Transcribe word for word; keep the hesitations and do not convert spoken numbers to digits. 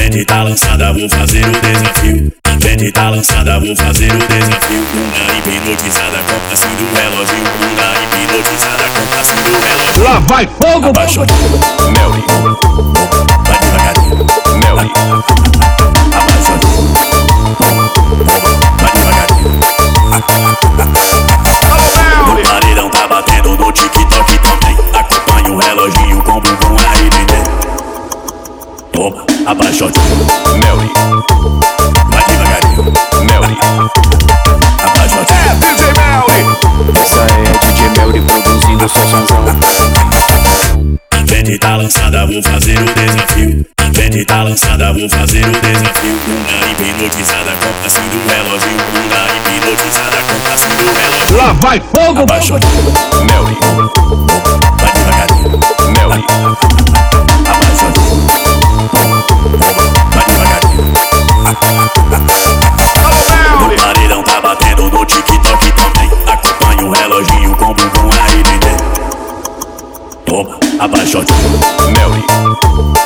Vende tá lançada, vou fazer o desafio. Vende tá lançada, vou fazer o desafio. Bunda hipnotizada com o passinho do relógio. Bunda hipnotizada com o passinho do relógio. Lá vai fogo! Abaixa Melly, vai devagarinho. Melly, abaixa vai devagarinho. O paredão tá batendo no TikTok também. Acompanha o reloginho com o bumbum aí dentro. Toma, abaixa Melly, vai devagarinho. Melly, abaixa É D J Melly! Essa é D J Melly produzindo só sonzão. Vende tá lançada, vou fazer o desafio. Vende tá lançada, vou fazer o desafio. Bunda hipnotizada com o passinho do relógio. Bunda hipnotizada com o passinho do relógio. Lá vai fogo! Abaixa Melly, vai devagarinho. Melly, abaixa vai devagarinho. O paredão tá batendo no TikTok também. Acompanha o reloginho com o bumbum aí dentro. Toma, abaixa Melly.